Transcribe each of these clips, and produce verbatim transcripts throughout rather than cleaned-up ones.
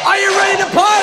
Are you ready to party?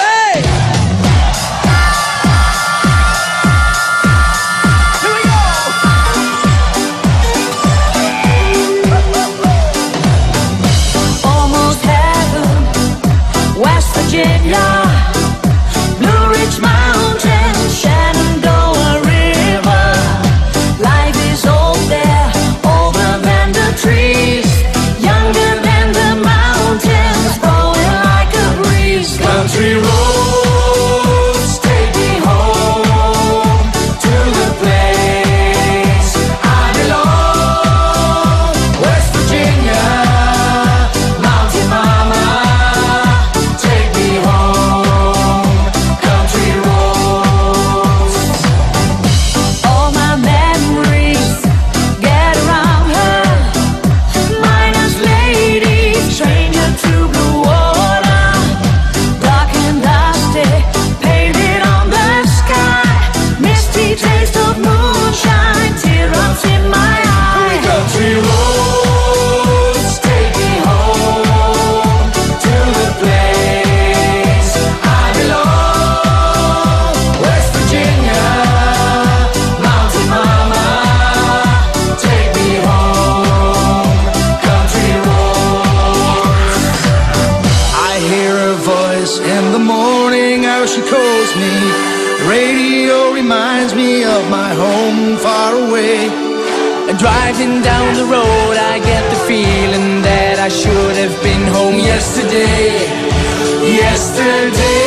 Virginia, Blue Ridge Mountains, Shenandoah River. Life is old there, older than the trees, younger than the mountains, blowing like a breeze. Country roads take me home to the place I belong. West Virginia, Mountain Mama. In the morning, how she calls me. The radio reminds me of my home far away. And driving down the road, I get the feeling that I should have been home yesterday. Yesterday.